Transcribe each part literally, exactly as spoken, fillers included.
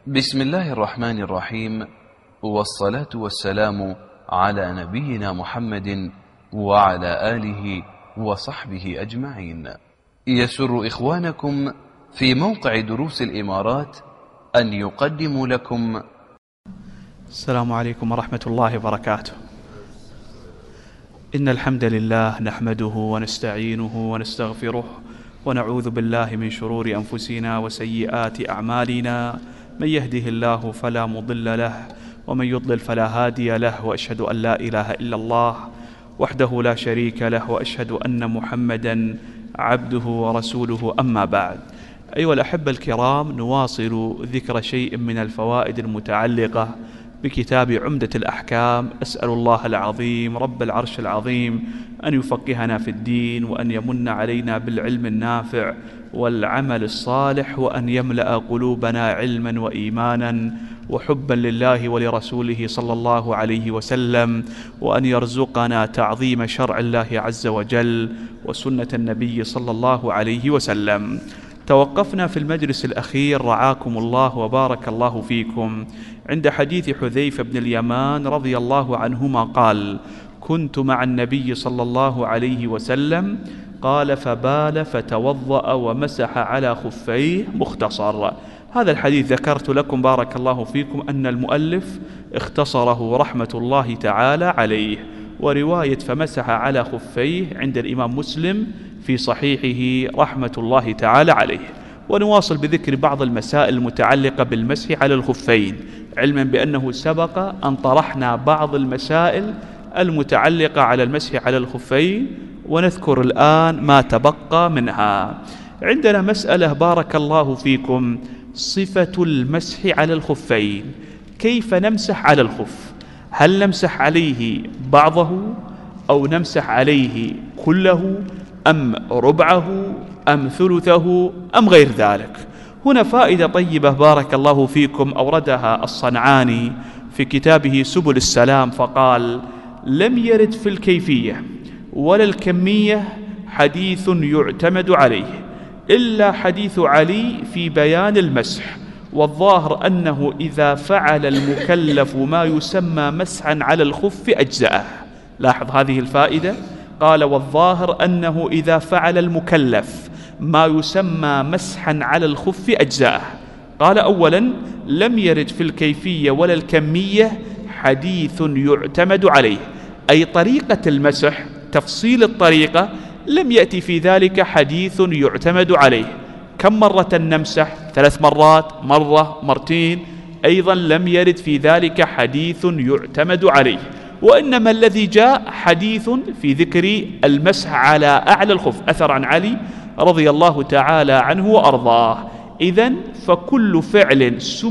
بسم الله الرحمن الرحيم، والصلاة والسلام على نبينا محمد وعلى آله وصحبه أجمعين. يسر إخوانكم في موقع دروس الإمارات أن يقدموا لكم. السلام عليكم ورحمة الله وبركاته. إن الحمد لله نحمده ونستعينه ونستغفره ونعوذ بالله من شرور أنفسنا وسيئات أعمالنا، من يهده الله فلا مضل له ومن يضلل فلا هادي له، وأشهد أن لا إله إلا الله وحده لا شريك له، وأشهد أن محمدا عبده ورسوله. أما بعد، أيها الأحبة الكرام، نواصل ذكر شيء من الفوائد المتعلقة بكتاب عمدة الأحكام. أسأل الله العظيم رب العرش العظيم أن يفقهنا في الدين، وأن يمن علينا بالعلم النافع والعمل الصالح، وأن يملأ قلوبنا علما وإيمانا وحبا لله ولرسوله صلى الله عليه وسلم، وأن يرزقنا تعظيم شرع الله عز وجل وسنة النبي صلى الله عليه وسلم. توقفنا في المجلس الأخير رعاكم الله وبارك الله فيكم عند حديث حذيفة بن اليمان رضي الله عنهما قال: كنت مع النبي صلى الله عليه وسلم، قال: فبال فتوضأ ومسح على خفيه. مختصر. هذا الحديث ذكرت لكم بارك الله فيكم أن المؤلف اختصره رحمة الله تعالى عليه، ورواية فمسح على خفيه عند الإمام مسلم في صحيحه رحمة الله تعالى عليه. ونواصل بذكر بعض المسائل المتعلقة بالمسح على الخفين، علما بأنه سبق أن طرحنا بعض المسائل المتعلقة على المسح على الخفين، ونذكر الآن ما تبقى منها. عندنا مسألة بارك الله فيكم، صفة المسح على الخفين. كيف نمسح على الخف؟ هل نمسح عليه بعضه أو نمسح عليه كله أم ربعه أم ثلثه أم غير ذلك؟ هنا فائدة طيبة بارك الله فيكم أوردها الصنعاني في كتابه سبل السلام، فقال: لم يرد في الكيفية ولا الكمية حديث يعتمد عليه إلا حديث علي في بيان المسح، والظاهر أنه إذا فعل المكلف ما يسمى مسحا على الخف أجزأه. لاحظ هذه الفائدة، قال: والظاهر أنه إذا فعل المكلف ما يسمى مسحا على الخف أجزأه. قال: أولا، لم يرد في الكيفية ولا الكمية حديث يعتمد عليه، أي طريقة المسح، تفصيل الطريقة، لم يأتي في ذلك حديث يعتمد عليه. كم مرة نمسح؟ ثلاث مرات، مرة، مرتين، أيضا لم يرد في ذلك حديث يعتمد عليه، وإنما الذي جاء حديث في ذكر المسح على أعلى الخف، أثر عن علي رضي الله تعالى عنه وأرضاه. إذن فكل فعل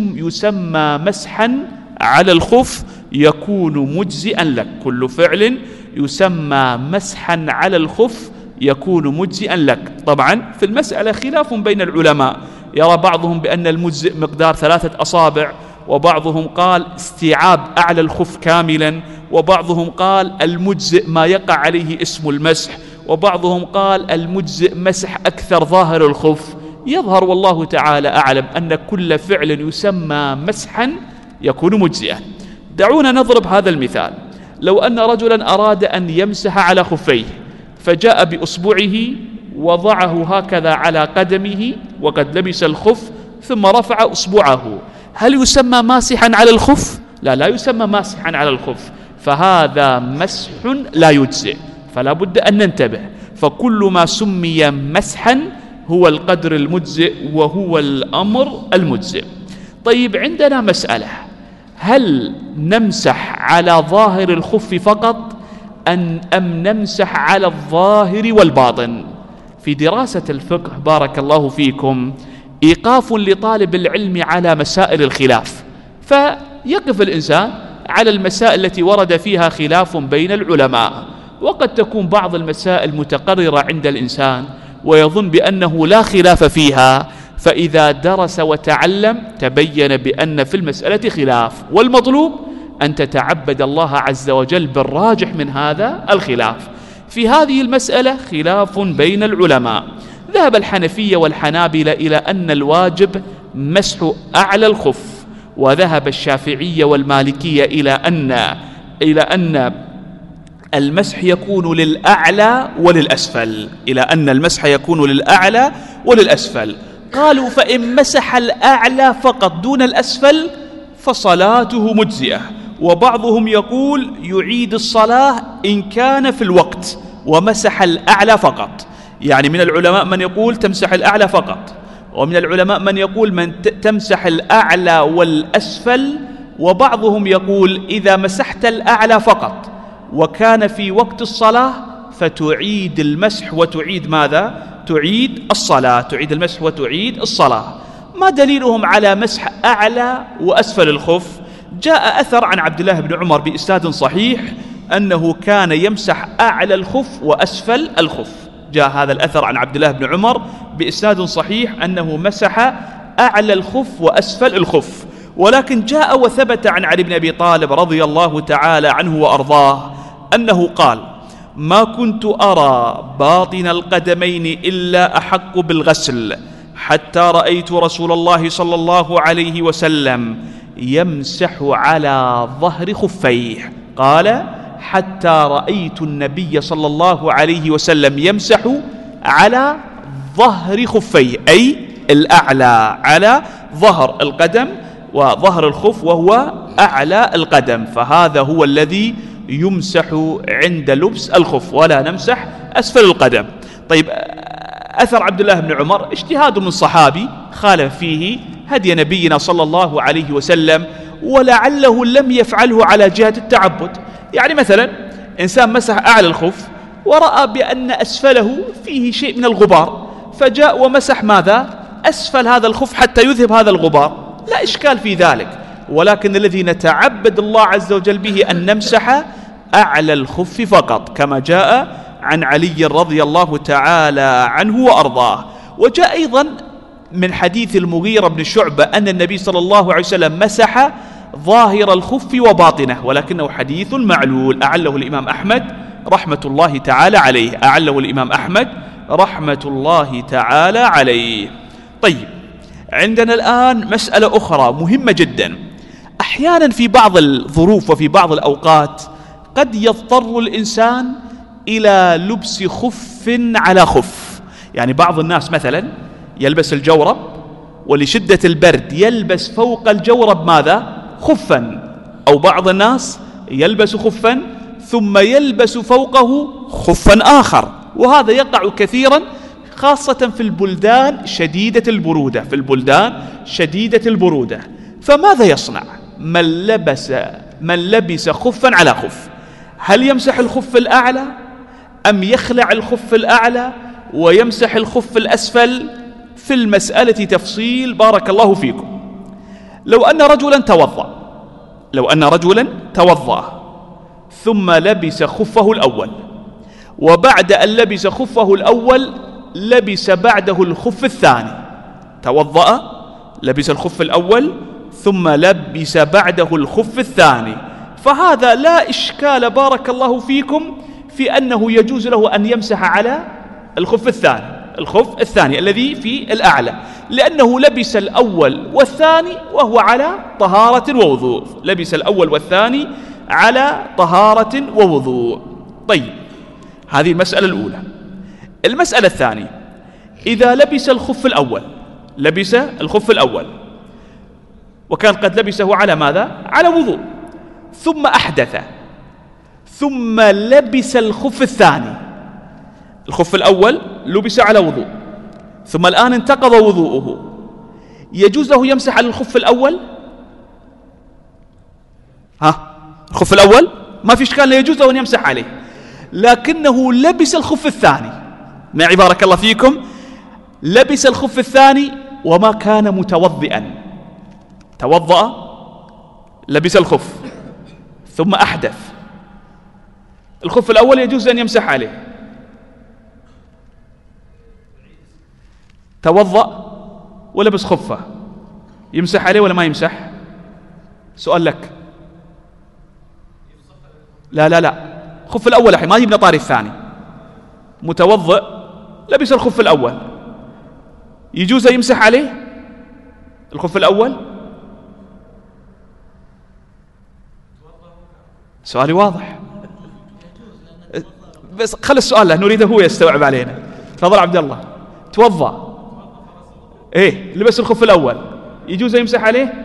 يسمى مسحا على الخف يكون مجزئا لك، كل فعل يسمى مسحا على الخف يكون مجزئا لك. طبعا في المسألة خلاف بين العلماء، يرى بعضهم بأن المجزئ مقدار ثلاثة أصابع، وبعضهم قال استيعاب أعلى الخف كاملا، وبعضهم قال المجزئ ما يقع عليه اسم المسح، وبعضهم قال المجزئ مسح أكثر ظاهر الخف. يظهر والله تعالى أعلم أن كل فعل يسمى مسحا يكون مجزئا. دعونا نضرب هذا المثال. لو أن رجلا أراد أن يمسح على خفيه، فجاء بأصبعه وضعه هكذا على قدمه وقد لبس الخف، ثم رفع أصبعه، هل يسمى ماسحا على الخف؟ لا، لا يسمى ماسحا على الخف، فهذا مسح لا يجزئ. فلا بد أن ننتبه، فكل ما سمي مسحا هو القدر المجزئ وهو الأمر المجزئ. طيب، عندنا مسألة، هل نمسح على ظاهر الخف فقط أن أم نمسح على الظاهر والباطن؟ في دراسة الفقه بارك الله فيكم إيقاف لطالب العلم على مسائل الخلاف، فيقف الإنسان على المسائل التي ورد فيها خلاف بين العلماء، وقد تكون بعض المسائل متقررة عند الإنسان ويظن بأنه لا خلاف فيها، فإذا درس وتعلم تبين بأن في المسألة خلاف، والمطلوب أن تتعبد الله عز وجل بالراجح من هذا الخلاف. في هذه المسألة خلاف بين العلماء، ذهب الحنفية والحنابلة إلى أن الواجب مسح أعلى الخف، وذهب الشافعية والمالكية إلى أن إلى أن المسح يكون للأعلى وللأسفل إلى أن المسح يكون للأعلى وللأسفل. قالوا فإن مسح الأعلى فقط دون الأسفل فصلاته مجزئة. وبعضهم يقول يعيد الصلاة إن كان في الوقت ومسح الأعلى فقط. يعني من العلماء من يقول تمسح الأعلى فقط، ومن العلماء من يقول من تمسح الأعلى والأسفل، وبعضهم يقول إذا مسحت الأعلى فقط وكان في وقت الصلاة فتعيد المسح وتعيد ماذا؟ تعيد الصلاة، تعيد المسح وتعيد الصلاة. ما دليلهم على مسح أعلى وأسفل الخف؟ جاء أثر عن عبد الله بن عمر بإسناد صحيح أنه كان يمسح أعلى الخف وأسفل الخف. جاء هذا الأثر عن عبد الله بن عمر بإسناد صحيح أنه مسح أعلى الخف وأسفل الخف. ولكن جاء وثبت عن علي بن أبي طالب رضي الله تعالى عنه وأرضاه أنه قال: ما كنت أرى باطن القدمين إلا أحق بالغسل حتى رأيت رسول الله صلى الله عليه وسلم يمسح على ظهر خفيه. قال: حتى رأيت النبي صلى الله عليه وسلم يمسح على ظهر خفيه، أي الأعلى، على ظهر القدم وظهر الخف وهو أعلى القدم، فهذا هو الذي يمسح عند لبس الخف، ولا نمسح أسفل القدم. طيب، أثر عبد الله بن عمر اجتهاد من صحابي خالف فيه هدي نبينا صلى الله عليه وسلم، ولعله لم يفعله على جهة التعبد. يعني مثلا إنسان مسح أعلى الخف ورأى بأن أسفله فيه شيء من الغبار، فجاء ومسح ماذا؟ أسفل هذا الخف حتى يذهب هذا الغبار، لا إشكال في ذلك. ولكن الذي نتعبد الله عز وجل به أن نمسح أعلى الخف فقط، كما جاء عن علي رضي الله تعالى عنه وأرضاه. وجاء أيضا من حديث المغيرة بن شعبة أن النبي صلى الله عليه وسلم مسح ظاهر الخف وباطنه، ولكنه حديث معلول، أعله الإمام أحمد رحمة الله تعالى عليه، أعله الإمام أحمد رحمة الله تعالى عليه. طيب، عندنا الآن مسألة أخرى مهمة جدا. أحيانا في بعض الظروف وفي بعض الأوقات قد يضطر الإنسان إلى لبس خف على خف. يعني بعض الناس مثلا يلبس الجورب، ولشدة البرد يلبس فوق الجورب ماذا؟ خفا. أو بعض الناس يلبس خفا ثم يلبس فوقه خفا آخر، وهذا يقع كثيرا خاصة في البلدان شديدة البرودة، في البلدان شديدة البرودة. فماذا يصنع من لبس من لبس خفا على خف؟ هل يمسح الخف الأعلى أم يخلع الخف الأعلى ويمسح الخف الأسفل؟ في المسألة تفصيل بارك الله فيكم. لو أن رجلا توضأ لو أن رجلا توضأ ثم لبس خفه الأول، وبعد أن لبس خفه الأول لبس بعده الخف الثاني. توضأ، لبس الخف الأول ثم لبس بعده الخف الثاني، فهذا لا إشكال بارك الله فيكم في أنه يجوز له أن يمسح على الخف الثاني الخف الثاني الذي في الأعلى، لأنه لبس الأول والثاني وهو على طهارة ووضوء، لبس الأول والثاني على طهارة ووضوء. طيب، هذه المسألة الأولى. المسألة الثانية: إذا لبس الخف الأول لبس الخف الأول وكان قد لبسه على ماذا؟ على وضوء، ثم أحدث ثم لبس الخف الثاني. الخف الأول لبس على وضوء ثم الآن انتقض وضوءه، يجوز له يمسح على الخف الأول؟ ها، الخف الأول ما في إشكال، يجوز له أن يمسح عليه، لكنه لبس الخف الثاني. معي بارك الله فيكم؟ لبس الخف الثاني وما كان متوضئا، توضأ، لبس الخف ثم أحدث. الخف الأول يجوز أن يمسح عليه. توضأ ولبس خفه، يمسح عليه ولا ما يمسح؟ سؤال لك. لا لا لا، خف الأول الحين ما يبنى طاري الثاني. متوضئ لبس الخف الأول، يجوز يمسح عليه الخف الأول؟ سؤالي واضح، بس خلي السؤال له نريده هو يستوعب علينا. تفضل عبد الله. توضأ، ايه لبس الخف الأول، يجوز يمسح عليه؟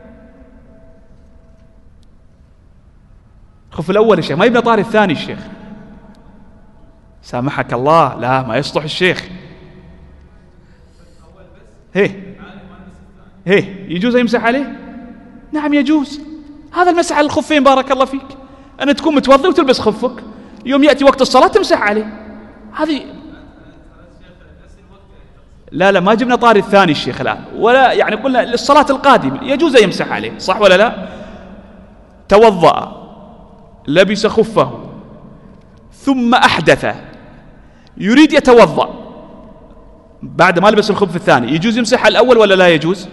الخف الأول الشيخ ما يبنى طاري الثاني الشيخ، سامحك الله، لا ما يصلح الشيخ. هيه هيه يجوز يمسح عليه؟ نعم يجوز. هذا المسح على الخفين بارك الله فيك، أن تكون متوضي وتلبس خفك، يوم يأتي وقت الصلاة تمسح عليه. هذه لا لا ما جبنا طاري الثاني الشيخ الآن، ولا يعني قلنا للصلاة القادمة يجوز يمسح عليه، صح ولا لا؟ توضأ لبس خفه ثم أحدث، يريد يتوضأ بعد ما لبس الخف الثاني، يجوز يمسح على الأول ولا لا يجوز؟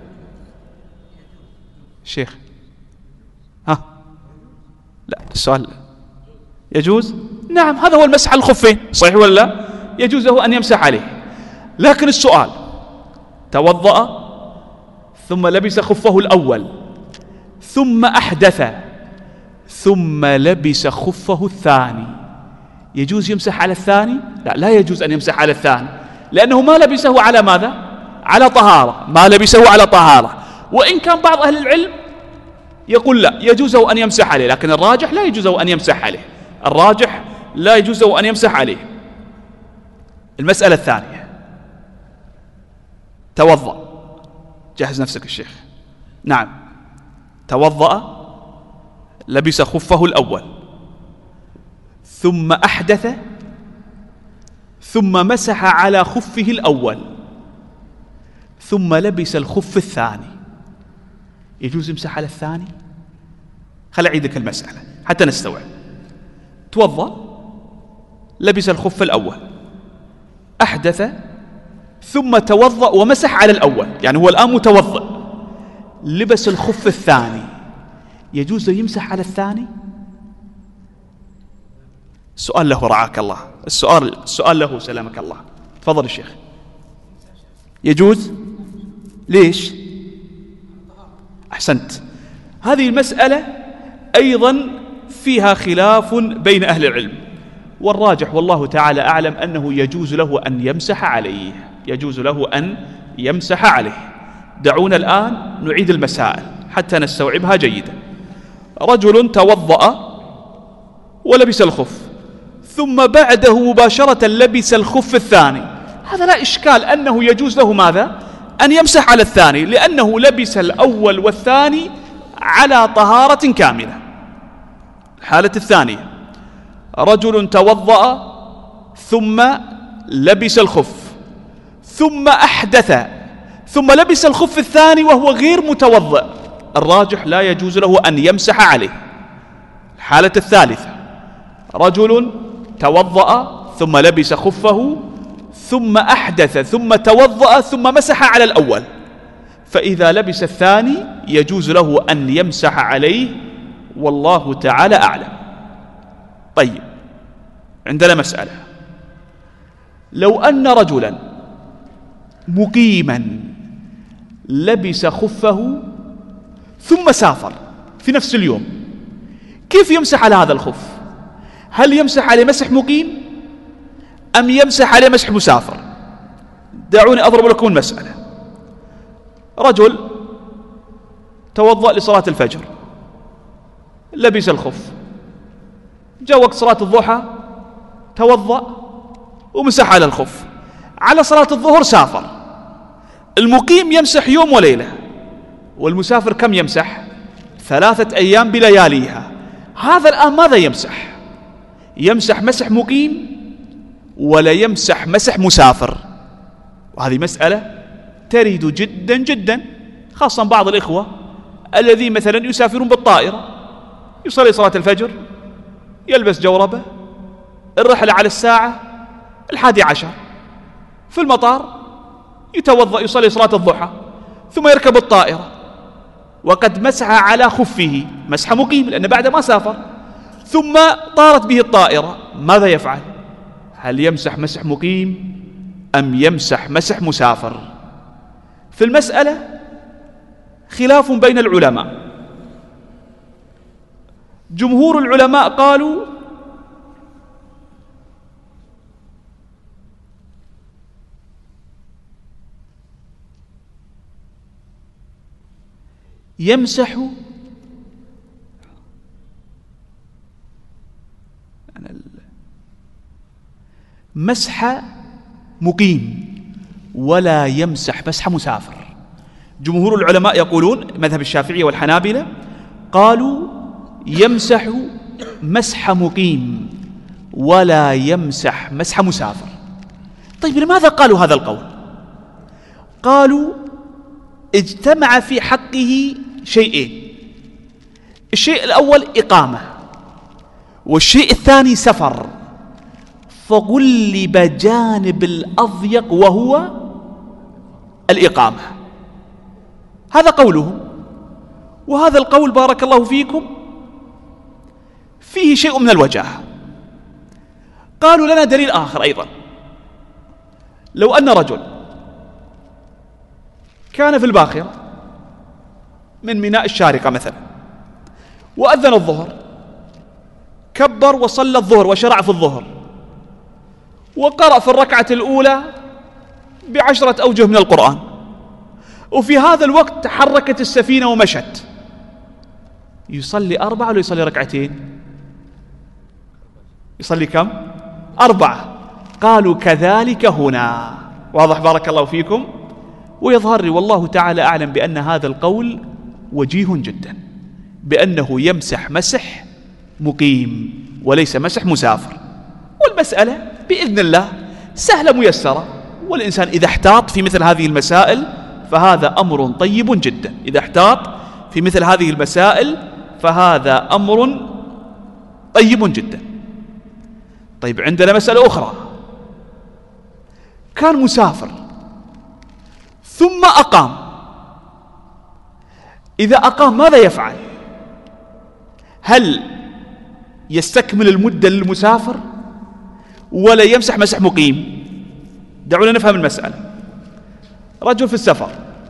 شيخ ها لا السؤال يجوز؟ نعم هذا هو المسح على الخفين، صحيح ولا لا؟ يجوز له أن يمسح عليه. لكن السؤال توضأ ثم لبس خفه الأول ثم أحدث ثم لبس خفه الثاني، يجوز يمسح على الثاني؟ لا لا يجوز أن يمسح على الثاني، لأنه ما لبسه على ماذا؟ على طهارة، ما لبسه على طهارة. وإن كان بعض أهل العلم يقول لا يجوزه أن يمسح عليه، لكن الراجح لا يجوزه أن يمسح عليه، الراجح لا يجوزه أن يمسح عليه. المسألة الثانية، توضأ، جهز نفسك الشيخ. نعم توضأ لبس خفه الأول ثم أحدث ثم مسح على خفه الأول ثم لبس الخف الثاني، يجوز يمسح على الثاني؟ خل أعيدك المسألة حتى نستوعب. توضأ لبس الخف الأول، أحدث ثم توضأ ومسح على الأول، يعني هو الآن متوضأ، لبس الخف الثاني، يجوز يمسح على الثاني؟ السؤال له رعاك الله، السؤال السؤال له سلامك الله. تفضل الشيخ. يجوز؟ ليش؟ أحسنت. هذه المسألة أيضا فيها خلاف بين أهل العلم، والراجح والله تعالى أعلم أنه يجوز له أن يمسح عليه، يجوز له أن يمسح عليه. دعونا الآن نعيد المسائل حتى نستوعبها جيدا. رجل توضأ ولبس الخف ثم بعده مباشرة لبس الخف الثاني، هذا لا إشكال أنه يجوز له ماذا؟ أن يمسح على الثاني، لأنه لبس الأول والثاني على طهارة كاملة. الحالة الثانية، رجل توضأ ثم لبس الخف ثم أحدث ثم لبس الخف الثاني وهو غير متوضأ، الراجح لا يجوز له أن يمسح عليه. الحالة الثالثة، رجل توضأ ثم لبس خفه ثم أحدث ثم توضأ ثم مسح على الأول، فإذا لبس الثاني يجوز له أن يمسح عليه، والله تعالى أعلم. طيب عندنا مسألة، لو أن رجلا مقيما لبس خفه ثم سافر في نفس اليوم، كيف يمسح على هذا الخف؟ هل يمسح عليه مسح مقيم أم يمسح عليه مسح مسافر؟ دعوني أضرب لكم المسألة. رجل توضأ لصلاة الفجر، لبس الخف، جاء وقت صلاة الضحى توضأ ومسح على الخف، على صلاة الظهر سافر. المقيم يمسح يوم وليلة، والمسافر كم يمسح؟ ثلاثة أيام بلياليها. هذا الآن ماذا يمسح؟ يمسح مسح مقيم ولا يمسح مسح مسافر؟ وهذه مسألة ترد جدا جدا، خاصة بعض الإخوة الذين مثلا يسافرون بالطائرة، يصلي صلاة الفجر، يلبس جوربة، الرحلة على الساعة الحادي عشر، في المطار يتوضأ يصلي صلاة الضحى، ثم يركب الطائرة وقد مسح على خفه مسح مقيم لأنه بعد ما سافر، ثم طارت به الطائرة، ماذا يفعل؟ هل يمسح مسح مقيم أم يمسح مسح مسافر؟ في المسألة خلاف بين العلماء. جمهور العلماء قالوا يمسح مسح مقيم ولا يمسح مسح مسافر. جمهور العلماء يقولون مذهب الشافعية والحنابلة قالوا يمسح مسح مقيم ولا يمسح مسح مسافر. طيب لماذا قالوا هذا القول؟ قالوا اجتمع في حقه شيئين: الشيء الأول إقامة، والشيء الثاني سفر، فغلب جانب الأضيق وهو الإقامة. هذا قولهم، وهذا القول بارك الله فيكم فيه شيء من الوجاهة. قالوا لنا دليل آخر أيضا: لو أن رجل كان في الباخرة من ميناء الشارقة مثلا، وأذن الظهر، كبر وصلى الظهر وشرع في الظهر، وقرأ في الركعة الأولى بعشرة أوجه من القرآن، وفي هذا الوقت تحركت السفينة ومشت، يصلي أربعة ولا يصلي ركعتين؟ يصلي كم؟ أربعة. قالوا كذلك هنا. واضح بارك الله فيكم؟ ويظهر لي والله تعالى أعلم بأن هذا القول وجيه جدا، بأنه يمسح مسح مقيم وليس مسح مسافر. والمسألة بإذن الله سهلة ميسرة، والإنسان إذا احتاط في مثل هذه المسائل فهذا أمر طيب جدا. إذا احتاط في مثل هذه المسائل فهذا أمر طيب جدا. طيب عندنا مسألة أخرى: كان مسافر ثم أقام. إذا أقام ماذا يفعل؟ هل يستكمل المدة للمسافر ولا يمسح مسح مقيم؟ دعونا نفهم المسألة. رجل في السفر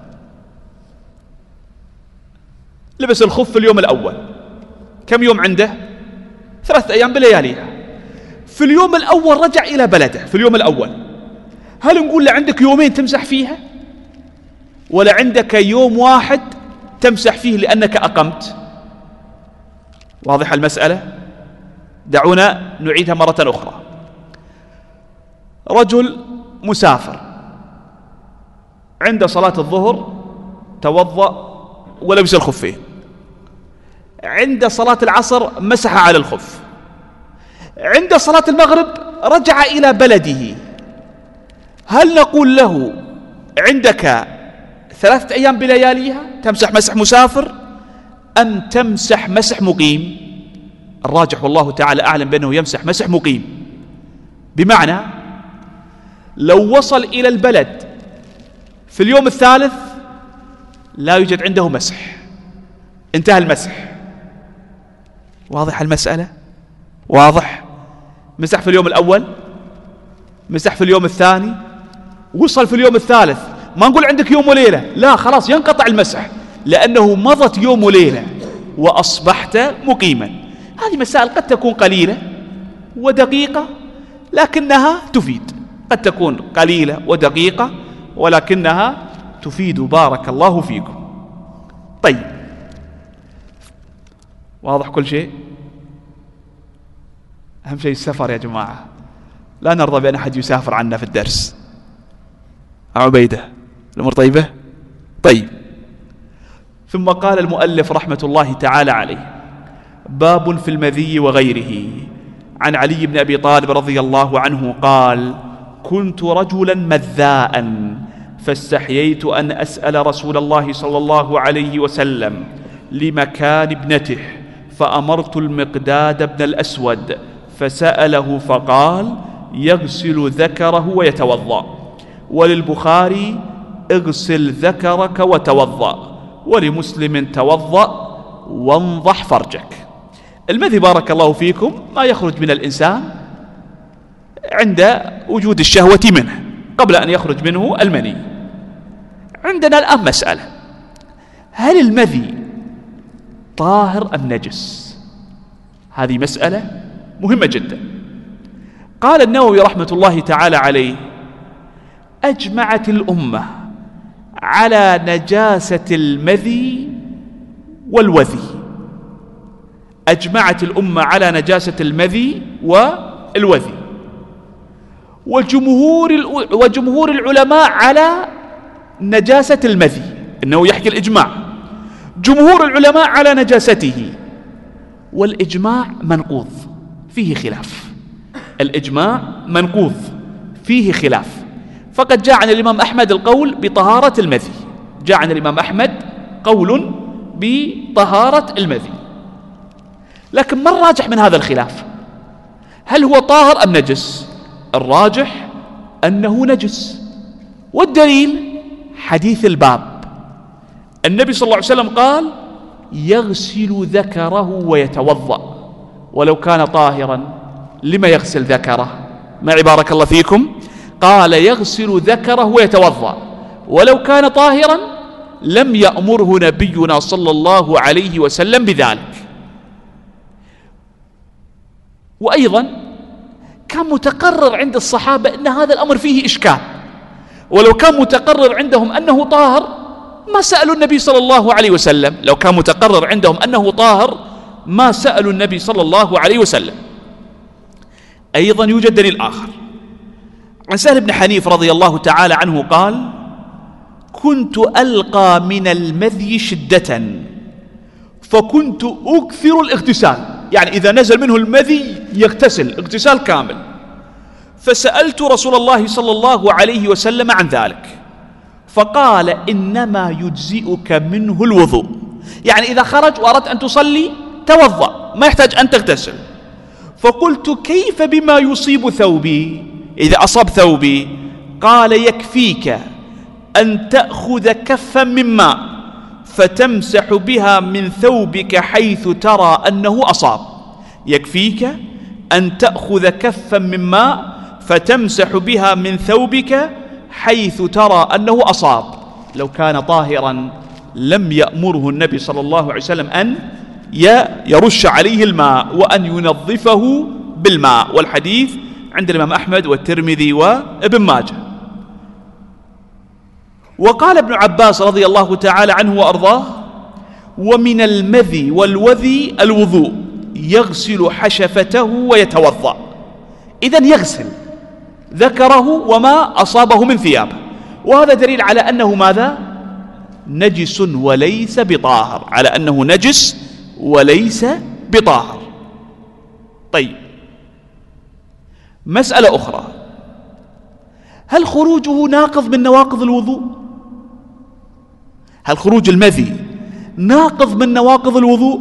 لبس الخف في اليوم الأول، كم يوم عنده؟ ثلاثة أيام بلياليها. في اليوم الأول رجع إلى بلده في اليوم الأول، هل نقول له عندك يومين تمسح فيها، ولا عندك يوم واحد تمسح فيه لأنك أقمت؟ واضح المسألة؟ دعونا نعيدها مرة أخرى. رجل مسافر عند صلاة الظهر توضأ ولبس الخفين، عند صلاة العصر مسح على الخف، عند صلاة المغرب رجع إلى بلده. هل نقول له عندك ثلاثة أيام بلياليها تمسح مسح مسافر، أم تمسح مسح مقيم؟ الراجح والله تعالى أعلم بأنه يمسح مسح مقيم. بمعنى لو وصل إلى البلد في اليوم الثالث لا يوجد عنده مسح، انتهى المسح. واضح المسألة؟ واضح؟ مسح في اليوم الأول، مسح في اليوم الثاني، وصل في اليوم الثالث، ما نقول عندك يوم وليلة، لا خلاص ينقطع المسح لأنه مضت يوم وليلة وأصبحت مقيما. هذه مسائل قد تكون قليلة ودقيقة لكنها تفيد، قد تكون قليلة ودقيقة ولكنها تفيد. بارك الله فيكم. طيب واضح كل شيء؟ أهم شيء السفر يا جماعة، لا نرضى بأن أحد يسافر عنا في الدرس. عبيدة الأمور طيبة؟ طيب. ثم قال المؤلف رحمة الله تعالى عليه: باب في المذي وغيره. عن علي بن أبي طالب رضي الله عنه قال: كنت رجلا مذاء فاستحييت أن أسأل رسول الله صلى الله عليه وسلم لمكان ابنته، فأمرت المقداد بن الأسود فسأله فقال: يغسل ذكره ويتوضأ. وللبخاري: اغسل ذكرك وتوضأ. ولمسلم: توضأ وانضح فرجك. المذي بارك الله فيكم ما يخرج من الإنسان عند وجود الشهوة منه قبل أن يخرج منه المني. عندنا الآن مسألة: هل المذي طاهر أم نجس؟ هذه مسألة مهمة جدا. قال النووي رحمة الله تعالى عليه: أجمعت الأمة على نجاسة المذي والوذي. أجمعت الأمة على نجاسة المذي والوذي، وجمهور وجمهور العلماء على نجاسة المذي. إنه يحكي الإجماع، جمهور العلماء على نجاسته، والإجماع منقوض فيه خلاف. الإجماع منقوض فيه خلاف. فقد جاء عن الإمام أحمد القول بطهارة المذي، جاء عن الإمام أحمد قول بطهارة المذي. لكن ما الراجح من هذا الخلاف؟ هل هو طاهر أم نجس؟ الراجح أنه نجس، والدليل حديث الباب. النبي صلى الله عليه وسلم قال: يغسل ذكره ويتوضأ، ولو كان طاهرا لما يغسل ذكره؟ معي بارك الله فيكم. قال: يغسل ذكره ويتوضأ، ولو كان طاهرا لم يأمره نبينا صلى الله عليه وسلم بذلك. وأيضا كان متقرر عند الصحابة أن هذا الأمر فيه إشكال، ولو كان متقرر عندهم أنه طاهر ما سألوا النبي صلى الله عليه وسلم. لو كان متقرر عندهم أنه طاهر ما سألوا النبي صلى الله عليه وسلم. أيضا يوجد دليل آخر عن سهل بن حنيف رضي الله تعالى عنه قال: كنت ألقى من المذي شدة فكنت أكثر الاغتسال، يعني إذا نزل منه المذي يغتسل اغتسال كامل. فسألت رسول الله صلى الله عليه وسلم عن ذلك فقال: إنما يجزئك منه الوضوء، يعني إذا خرج وأردت أن تصلي توضأ، ما يحتاج أن تغتسل. فقلت: كيف بما يصيب ثوبي؟ إذا أصاب ثوبي؟ قال: يكفيك أن تأخذ كفا من ماء فتمسح بها من ثوبك حيث ترى أنه أصاب. يكفيك أن تأخذ كفا من ماء فتمسح بها من ثوبك حيث ترى أنه أصاب. لو كان طاهرا لم يأمره النبي صلى الله عليه وسلم أن يرش عليه الماء وأن ينظفه بالماء. والحديث عند الإمام أحمد والترمذي وابن ماجه. وقال ابن عباس رضي الله تعالى عنه وأرضاه: ومن المذي والوذي الوضوء، يغسل حشفته ويتوضأ. إذن يغسل ذكره وما أصابه من ثيابه، وهذا دليل على أنه ماذا؟ نجس وليس بطاهر، على أنه نجس وليس بطاهر. طيب، مسألة أخرى: هل خروجه ناقض من نواقض الوضوء؟ هل خروج المذي ناقض من نواقض الوضوء؟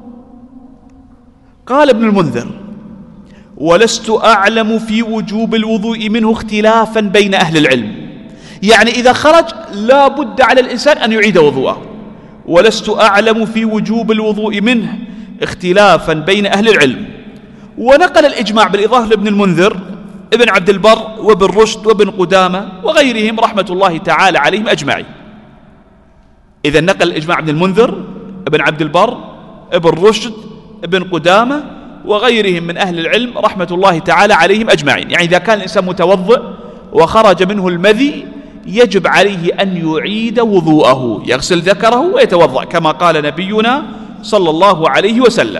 قال ابن المنذر: ولست أعلم في وجوب الوضوء منه اختلافا بين أهل العلم، يعني إذا خرج لا بد على الإنسان أن يعيد وضوءه. ولست أعلم في وجوب الوضوء منه اختلافا بين أهل العلم. ونقل الإجماع بالإضافة لابن المنذر ابن عبد البر وابن رشد وابن قدامة وغيرهم رحمة الله تعالى عليهم أجمعين. إذا نقل الإجماع ابن المنذر ابن عبد البر ابن رشد ابن قدامة وغيرهم من أهل العلم رحمة الله تعالى عليهم أجمعين. يعني إذا كان الإنسان متوضئ وخرج منه المذي يجب عليه أن يعيد وضوءه، يغسل ذكره ويتوضأ كما قال نبينا صلى الله عليه وسلم.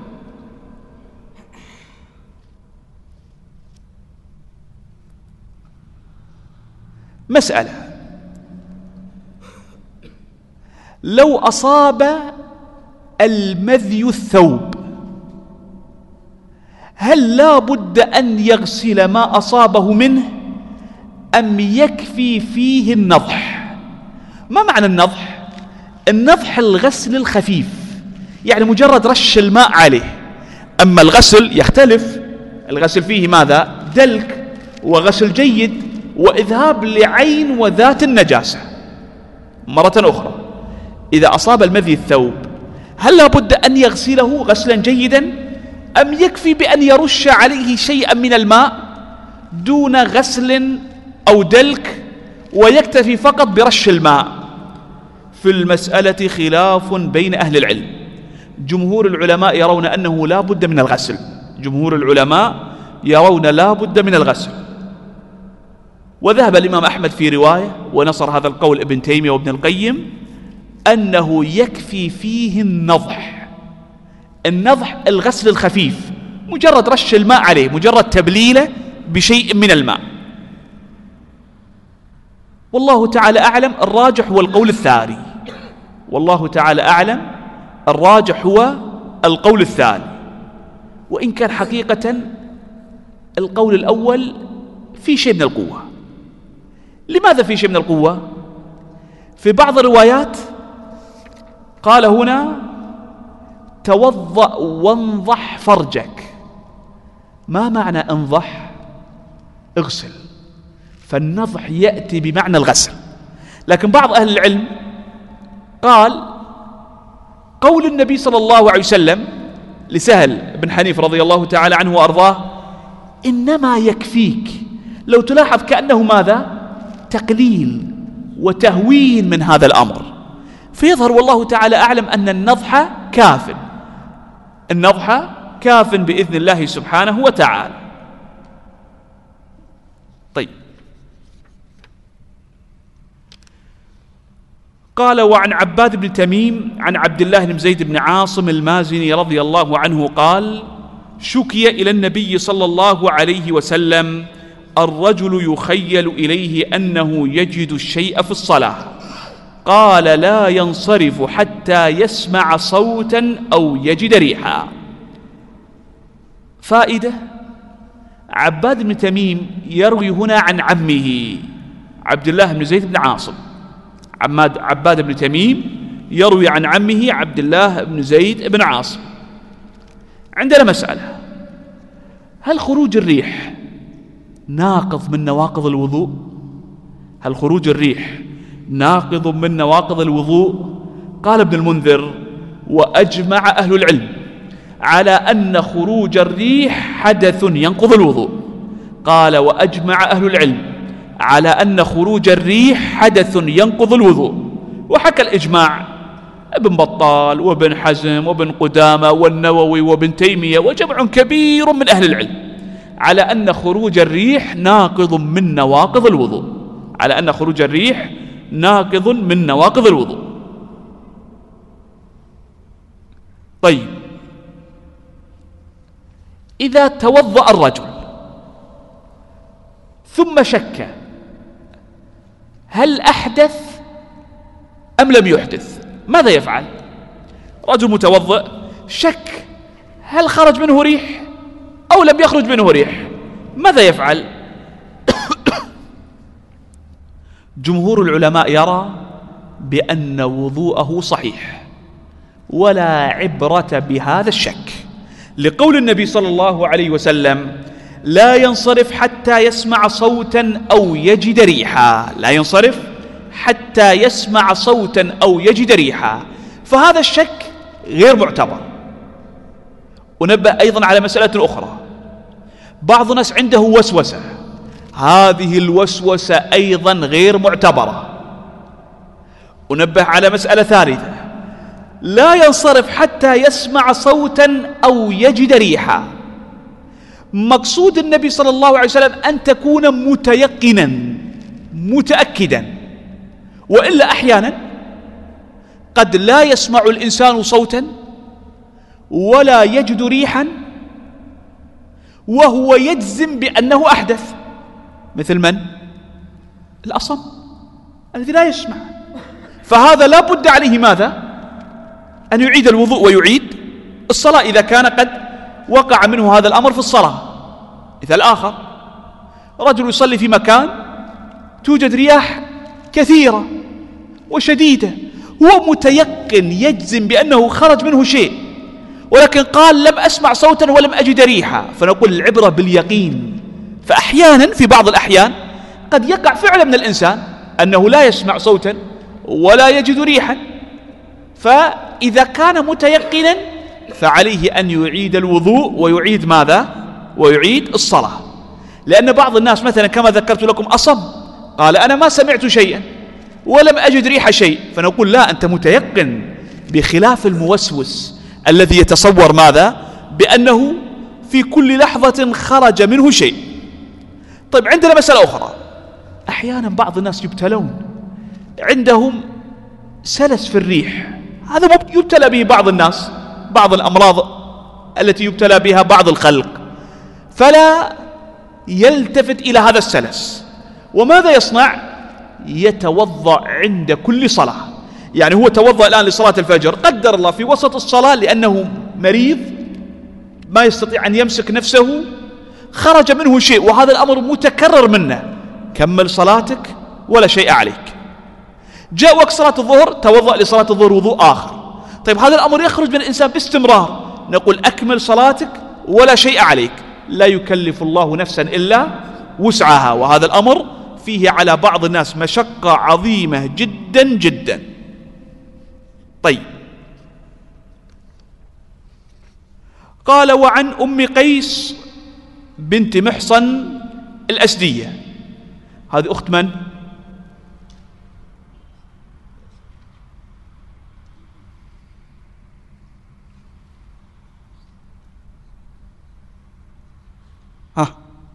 مسألة: لو أصاب المذي الثوب هل لا بد أن يغسل ما أصابه منه أم يكفي فيه النضح؟ ما معنى النضح؟ النضح الغسل الخفيف، يعني مجرد رش الماء عليه. أما الغسل يختلف، الغسل فيه ماذا؟ دلك وغسل جيد وإذهاب لعين وذات النجاسة. مرة أخرى، إذا أصاب المذي الثوب هل لا بد أن يغسله غسلا جيدا أم يكفي بأن يرش عليه شيئا من الماء دون غسل أو دلك ويكتفي فقط برش الماء؟ في المسألة خلاف بين أهل العلم، جمهور العلماء يرون أنه لا بد من الغسل، جمهور العلماء يرون لا بد من الغسل. وذهب الإمام أحمد في رواية ونصر هذا القول ابن تيمية وابن القيم أنه يكفي فيه النضح، النضح الغسل الخفيف، مجرد رش الماء عليه، مجرد تبليله بشيء من الماء. والله تعالى أعلم، الراجح هو القول الثاني، والله تعالى أعلم الراجح هو القول الثاني، وإن كان حقيقة القول الأول في شيء من القوة. لماذا في شيء من القوة؟ في بعض الروايات قال هنا توضأ وانضح فرجك. ما معنى انضح؟ اغسل، فالنضح يأتي بمعنى الغسل. لكن بعض أهل العلم قال قول النبي صلى الله عليه وسلم لسهل بن حنيف رضي الله تعالى عنه وأرضاه إنما يكفيك، لو تلاحظ كأنه ماذا؟ تقليل وتهوين من هذا الأمر. فيظهر والله تعالى أعلم أن النضح كاف، النضح كاف بإذن الله سبحانه وتعالى. طيب، قال وعن عباد بن تميم عن عبد الله بن زيد بن عاصم المازني رضي الله عنه قال شكي إلى النبي صلى الله عليه وسلم الرجل يخيل إليه أنه يجد الشيء في الصلاة، قال لا ينصرف حتى يسمع صوتا أو يجد ريحا. فائدة: عباد بن تميم يروي هنا عن عمه عبد الله بن زيد بن عاصم. عباد بن تميم يروي عن عمه عبد الله بن زيد بن عاصم. عندنا مسألة: هل خروج الريح ناقض من نواقض الوضوء؟ هل خروج الريح ناقض من نواقض الوضوء؟ قال ابن المنذر: وأجمع أهل العلم على أن خروج الريح حدث ينقض الوضوء. قال: وأجمع أهل العلم على أن خروج الريح حدث ينقض الوضوء. وحكى الإجماع ابن بطال وابن حزم وابن قدامة والنووي وابن تيمية وجمع كبير من أهل العلم على أن خروج الريح ناقض من نواقض الوضوء، على أن خروج الريح ناقض من نواقض الوضوء. طيب، إذا توضأ الرجل ثم شك هل أحدث أم لم يحدث، ماذا يفعل؟ رجل متوضئ شك هل خرج منه ريح أو لم يخرج منه ريح، ماذا يفعل؟ جمهور العلماء يرى بأن وضوءه صحيح ولا عبرة بهذا الشك، لقول النبي صلى الله عليه وسلم: لا ينصرف حتى يسمع صوتا أو يجد ريحا، لا ينصرف حتى يسمع صوتا أو يجد ريحا. فهذا الشك غير معتبر. ونبه أيضا على مسألة أخرى: بعض الناس عنده وسوسة، هذه الوسوسة أيضا غير معتبرة. ونبه على مسألة ثالثة: لا ينصرف حتى يسمع صوتا أو يجد ريحا. مقصود النبي صلى الله عليه وسلم أن تكون متيقنا متأكدا، وإلا أحيانا قد لا يسمع الإنسان صوتا ولا يجد ريحا وهو يجزم بأنه أحدث، مثل من؟ الأصم الذي لا يسمع. فهذا لا بد عليه ماذا؟ أن يعيد الوضوء ويعيد الصلاة إذا كان قد وقع منه هذا الأمر في الصلاة. مثال آخر: رجل يصلي في مكان توجد رياح كثيرة وشديدة، هو متيقن يجزم بأنه خرج منه شيء، ولكن قال لم أسمع صوتا ولم أجد ريحا، فنقول العبرة باليقين. فأحيانا في بعض الأحيان قد يقع فعلا من الإنسان أنه لا يسمع صوتا ولا يجد ريحا، فإذا كان متيقنا فعليه أن يعيد الوضوء ويعيد ماذا؟ ويعيد الصلاة. لأن بعض الناس مثلا كما ذكرت لكم أصم، قال أنا ما سمعت شيئا ولم أجد ريح شيء، فنقول لا، أنت متيقن، بخلاف الموسوس الذي يتصور ماذا؟ بأنه في كل لحظة خرج منه شيء. طيب عندنا مسألة أخرى، أحيانا بعض الناس يبتلون، عندهم سلس في الريح، هذا يبتلى به بعض الناس، بعض الأمراض التي يبتلى بها بعض الخلق، فلا يلتفت إلى هذا السلس، وماذا يصنع؟ يتوضأ عند كل صلاة. يعني هو توضأ الآن لصلاة الفجر، قدر الله في وسط الصلاة لأنه مريض ما يستطيع أن يمسك نفسه، خرج منه شيء وهذا الأمر متكرر منه، كمل صلاتك ولا شيء عليك. جاء وقت صلاة الظهر، توضأ لصلاة الظهر وضوء آخر. طيب هذا الأمر يخرج من الإنسان باستمرار، نقول أكمل صلاتك ولا شيء عليك، لا يكلف الله نفسا إلا وسعها، وهذا الأمر فيه على بعض الناس مشقة عظيمة جدا جدا. طيب قال: وعن أم قيس بنت محصن الأسدية، هذه أخت من؟ ها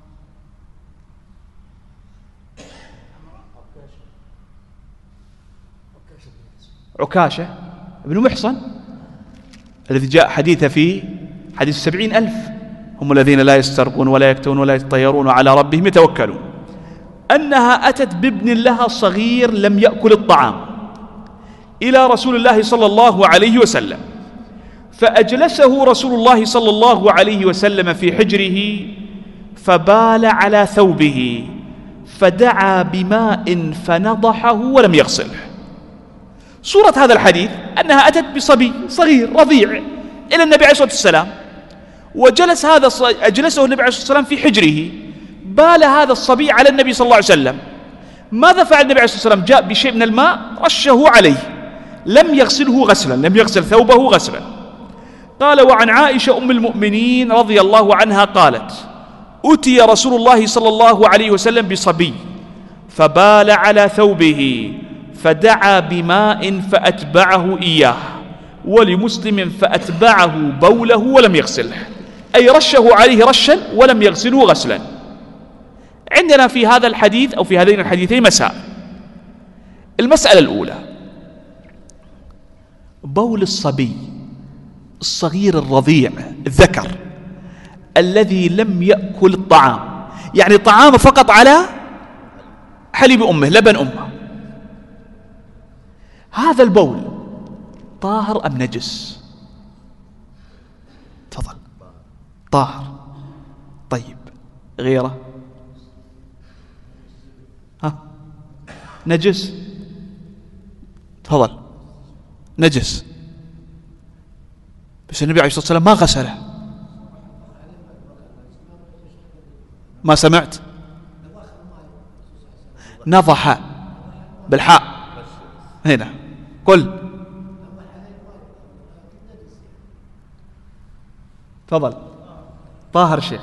عكاشة ابن محصن الذي جاء حديثه في حديث السبعين ألف، هم الذين لا يسترقون ولا يكتون ولا يتطيرون وعلى ربهم يتوكلون، أنها أتت بابن لها صغير لم يأكل الطعام إلى رسول الله صلى الله عليه وسلم، فأجلسه رسول الله صلى الله عليه وسلم في حجره فبال على ثوبه فدعا بماء فنضحه ولم يغسله. صورة هذا الحديث أنها أتت بصبي صغير رضيع إلى النبي عليه الصلاة والسلام، وجلس هذا أجلسه النبي عليه الصلاة والسلام في حجره، بال هذا الصبي على النبي صلى الله عليه وسلم. ماذا فعل النبي عليه الصلاة والسلام؟ جاء بشيء من الماء رشه عليه، لم يغسله غسلا، لم يغسل ثوبه غسلا. قال: وعن عائشة أم المؤمنين رضي الله عنها قالت: أتي رسول الله صلى الله عليه وسلم بصبي فبال على ثوبه فدعا بماء فأتبعه إياه، ولمسلم فأتبعه بوله ولم يغسله، أي رشه عليه رشا ولم يغسله غسلا. عندنا في هذا الحديث أو في هذين الحديثين مسائل. المسألة الأولى: بول الصبي الصغير الرضيع الذكر الذي لم يأكل الطعام، يعني طعام فقط على حليب أمه، لبن أمه، هذا البول طاهر أم نجس؟ تفضل. طاهر. طيب غيره؟ ها نجس؟ تفضل. نجس، بس النبي عليه الصلاة والسلام ما غسله. ما سمعت؟ نضح بالحاء هنا، قل. تفضل. طاهر شيخ،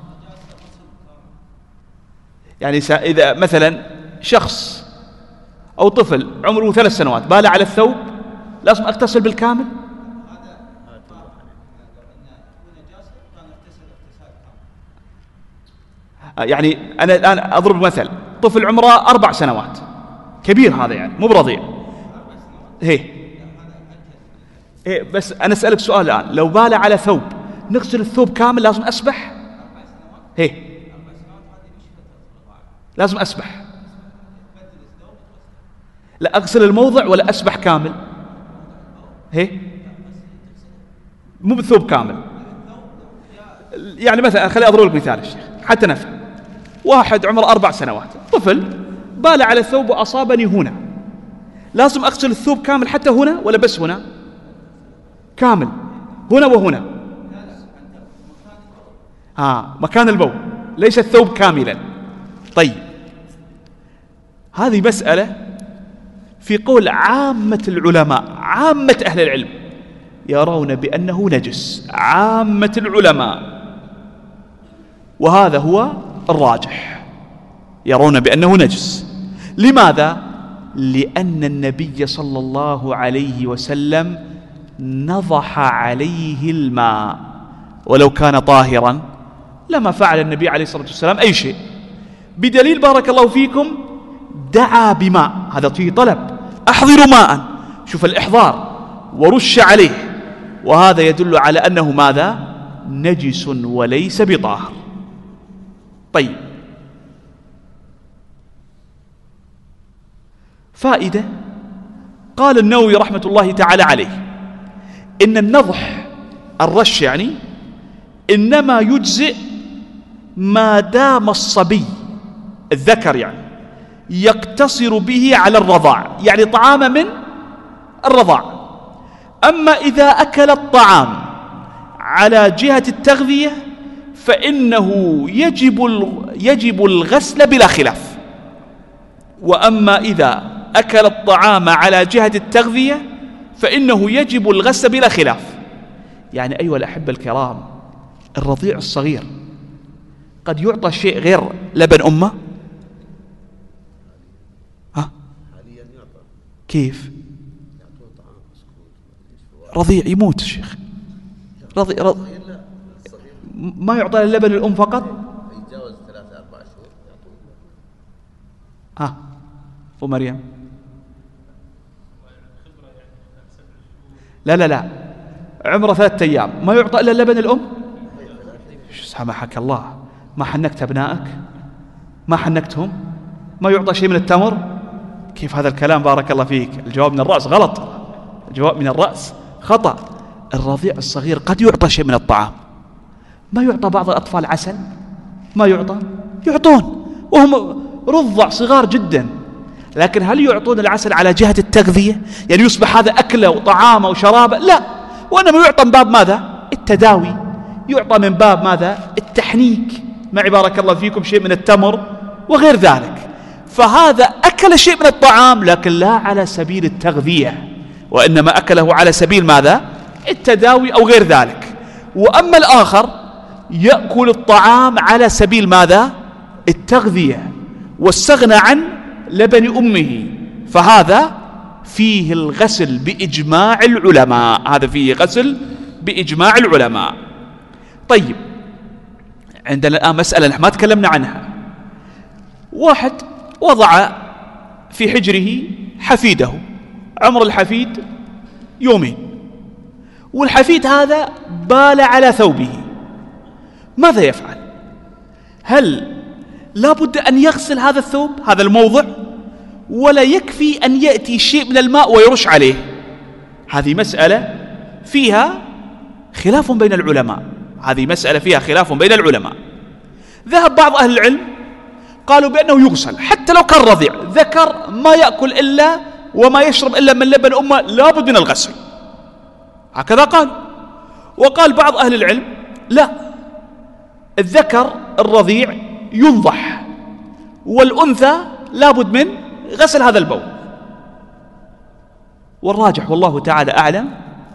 يعني إذا مثلا شخص أو طفل عمره ثلاث سنوات بال على الثوب، لازم أغتسل بالكامل؟ يعني أنا الآن أضرب مثل، طفل عمره أربع سنوات، كبير هذا يعني مو برضيع، هي إيه، بس أنا أسألك سؤال الآن، لو بال على ثوب نغسل الثوب كامل؟ لازم أسبح؟ هي لازم أسبح؟ لا أغسل الموضع ولا أسبح كامل؟ هي مو بالثوب كامل، يعني مثلا خلي أضرب لك مثال الشيخ حتى نفهم. واحد عمره أربع سنوات، طفل بال على الثوب وأصابني هنا، لازم أغسل الثوب كامل حتى هنا ولا بس هنا؟ كامل هنا وهنا. آه مكان البول، ليس الثوب كاملا. طيب هذه مسألة في قول عامة العلماء، عامة أهل العلم يرون بأنه نجس، عامة العلماء، وهذا هو الراجح، يرون بأنه نجس. لماذا؟ لأن النبي صلى الله عليه وسلم نضح عليه الماء، ولو كان طاهرا لما فعل النبي عليه الصلاة والسلام أي شيء، بدليل بارك الله فيكم دعا بماء، هذا فيه طلب، أحضروا ماء، شوف الإحضار، ورش عليه، وهذا يدل على أنه ماذا؟ نجس وليس بطاهر. طيب، فائدة، قال النووي رحمة الله تعالى عليه إن النضح الرش يعني إنما يجزئ ما دام الصبي الذكر يعني يقتصر به على الرضاع، يعني طعام من الرضاع. أما إذا أكل الطعام على جهة التغذية فإنه يجب يجب الغسل بلا خلاف. وأما إذا أكل الطعام على جهة التغذية فإنه يجب الغسل بلا خلاف. يعني أيها الأحبة الكرام، الرضيع الصغير قد يعطى شيء غير لبن أمه؟ ها؟ كيف؟ رضيع يموت الشيخ، رضيع رض... ما يعطى اللبن الأم فقط؟ يتجاوز ثلاثة أربعة شهور يعطوه. ها ومريم؟ لا لا لا، عمره ثلاثة أيام ما يعطى إلا اللبن الأم؟ سامحك الله، ما حنكت أبنائك؟ ما حنكتهم؟ ما يعطى شيء من التمر؟ كيف هذا الكلام بارك الله فيك؟ الجواب من الرأس غلط، الجواب من الرأس خطأ. الرضيع الصغير قد يعطى شيء من الطعام، ما يعطى بعض الأطفال عسل؟ ما يعطى؟ يعطون وهم رضع صغار جدا، لكن هل يعطون العسل على جهة التغذية؟ يعني يصبح هذا أكله وطعامه وشرابه؟ لا، وإنما يعطى من باب ماذا؟ التداوي، يعطى من باب ماذا؟ التحنيك، معي بارك الله فيكم شيء من التمر وغير ذلك. فهذا أكل شيء من الطعام لكن لا على سبيل التغذية، وإنما أكله على سبيل ماذا؟ التداوي أو غير ذلك. وأما الآخر يأكل الطعام على سبيل ماذا؟ التغذية، واستغنى عن لبن أمه، فهذا فيه الغسل بإجماع العلماء، هذا فيه غسل بإجماع العلماء. طيب، عندنا الآن مسألة نحن ما تكلمنا عنها. واحد وضع في حجره حفيده، عمر الحفيد يومين، والحفيد هذا بال على ثوبه، ماذا يفعل؟ هل لا بد أن يغسل هذا الثوب، هذا الموضع، ولا يكفي أن يأتي شيء من الماء ويرش عليه؟ هذه مسألة فيها خلاف بين العلماء، هذه مسألة فيها خلاف بين العلماء. ذهب بعض أهل العلم قالوا بأنه يغسل حتى لو كان رضيع، ذكر ما يأكل إلا وما يشرب إلا من لبن أمه، لابد من الغسل، هكذا قال. وقال بعض أهل العلم لا، الذكر الرضيع ينضح، والأنثى لابد من غسل هذا البول. والراجح والله تعالى أعلم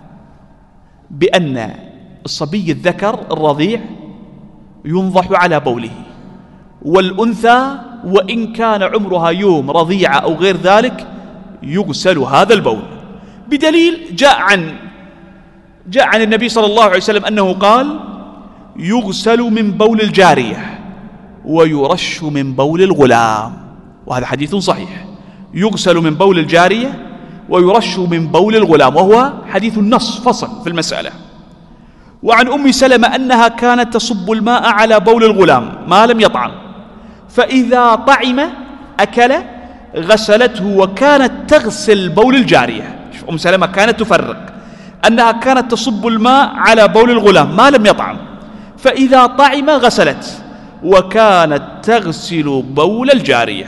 بأن الصبي الذكر الرضيع ينضح على بوله، والأنثى وإن كان عمرها يوم رضيعة أو غير ذلك يغسل هذا البول، بدليل جاء عن جاء عن النبي صلى الله عليه وسلم أنه قال يغسل من بول الجارية ويرش من بول الغلام، وهذا حديث صحيح، يغسل من بول الجارية ويرش من بول الغلام، وهو حديث النص فصل في المسألة. وعن أم سلمة أنها كانت تصب الماء على بول الغلام ما لم يطعم، فإذا طعم أكل غسلته، وكانت تغسل بول الجارية. شوف أم سلمة كانت تفرق أنها كانت تصب الماء على بول الغلام ما لم يطعم، فإذا طعم غسلت، وكانت تغسل بول الجارية.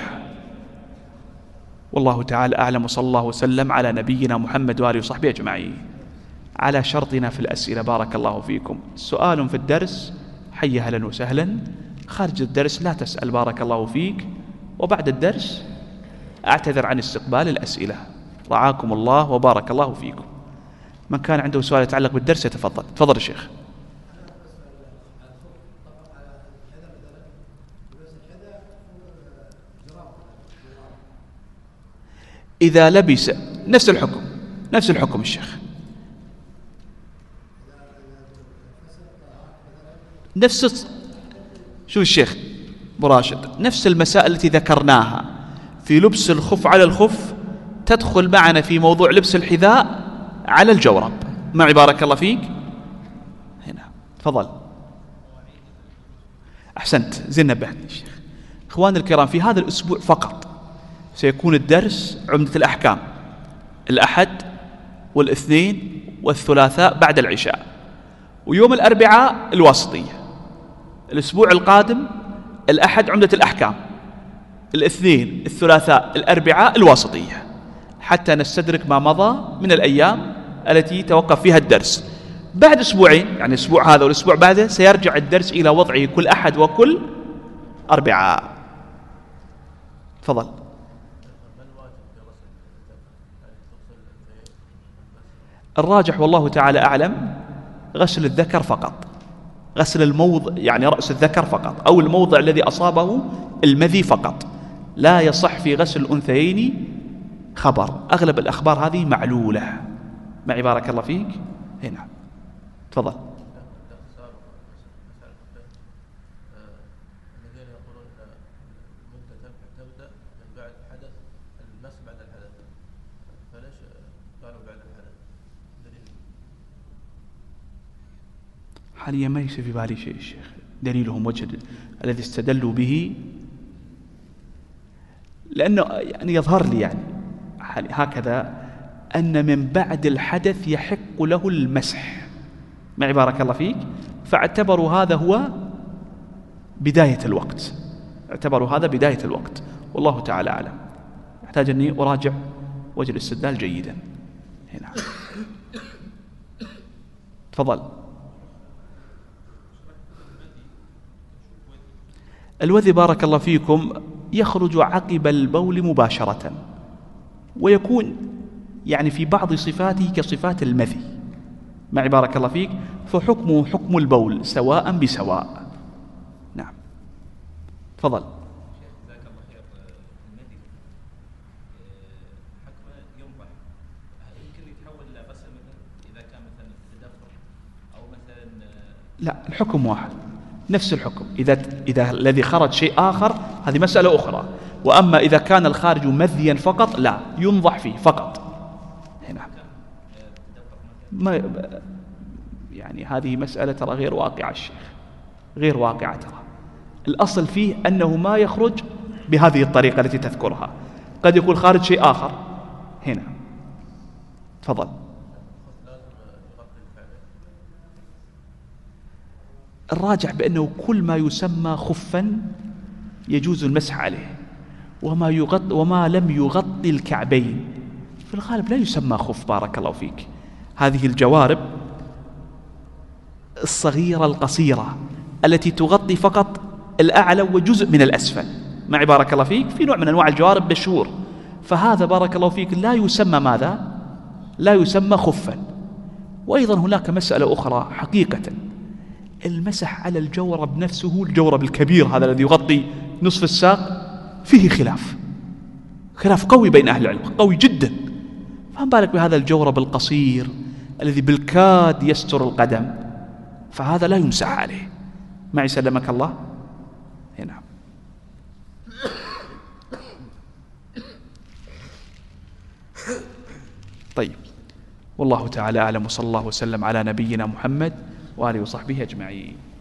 والله تعالى أعلم، وصلى الله وسلم على نبينا محمد وآله وصحبه أجمعين. على شرطنا في الأسئلة بارك الله فيكم، سؤال في الدرس حي أهلا وسهلا، خارج الدرس لا تسأل بارك الله فيك، وبعد الدرس أعتذر عن استقبال الأسئلة، رعاكم الله وبارك الله فيكم. من كان عنده سؤال يتعلق بالدرس يتفضل. تفضل الشيخ. إذا لبس نفس الحكم، نفس الحكم الشيخ، نفس شوف الشيخ أبو راشد، نفس المسائل التي ذكرناها في لبس الخف على الخف تدخل معنا في موضوع لبس الحذاء على الجورب. معي بارك الله فيك. هنا تفضل. أحسنت، زين نبهتني الشيخ. إخواني الكرام، في هذا الأسبوع فقط سيكون الدرس عمدة الأحكام الأحد والاثنين والثلاثاء بعد العشاء، ويوم الأربعاء الواسطية. الأسبوع القادم الأحد عمدة الأحكام، الاثنين الثلاثاء الأربعاء الواسطية، حتى نستدرك ما مضى من الأيام التي توقف فيها الدرس. بعد أسبوعين، يعني الأسبوع هذا والأسبوع بعده، سيرجع الدرس إلى وضعه كل أحد وكل أربعاء. تفضل. الراجح والله تعالى أعلم غسل الذكر فقط، غسل الموضع يعني رأس الذكر فقط، أو الموضع الذي أصابه المذي فقط. لا يصح في غسل الأنثيين خبر، أغلب الأخبار هذه معلولة. معي بارك الله فيك. هنا تفضل. حاليا ما يصير في بالي شيء الشيخ، دليلهم وجه الذي استدلوا به، لأنه يعني يظهر لي يعني هكذا أن من بعد الحدث يحق له المسح. معي بارك الله فيك. فاعتبروا هذا هو بداية الوقت، اعتبروا هذا بداية الوقت، والله تعالى أعلم. أحتاج أني أراجع وجه الاستدلال جيدا. هنا تفضل. الوذي بارك الله فيكم يخرج عقب البول مباشرة، ويكون يعني في بعض صفاته كصفات المذي. معي بارك الله فيك. فحكمه حكم البول سواء بسواء. نعم تفضل. لا، الحكم واحد، نفس الحكم. إذا إذا الذي خرج شيء آخر هذه مسألة أخرى، وأما إذا كان الخارج مذيا فقط لا ينضح فيه فقط. هنا ما يعني هذه مسألة ترى غير واقعة الشيخ، غير واقعة ترى. الأصل فيه أنه ما يخرج بهذه الطريقة التي تذكرها، قد يكون خارج شيء آخر. هنا تفضل. الراجح بأنه كل ما يسمى خفا يجوز المسح عليه، وما يغطي وما لم يغطي الكعبين في الغالب لا يسمى خف. بارك الله فيك. هذه الجوارب الصغيرة القصيرة التي تغطي فقط الأعلى وجزء من الأسفل. معي بارك الله فيك. في نوع من أنواع الجوارب مشهور، فهذا بارك الله فيك لا يسمى ماذا؟ لا يسمى خفا. وأيضا هناك مسألة أخرى حقيقة، المسح على الجورب نفسه، الجورب الكبير هذا الذي يغطي نصف الساق، فيه خلاف، خلاف قوي بين أهل العلم، قوي جدا. فما بالك بهذا الجورب القصير الذي بالكاد يستر القدم، فهذا لا يمسح عليه. معي سلمك الله. هنا طيب، والله تعالى أعلم، وصلى الله وسلم على نبينا محمد وآله وصحبه أجمعين.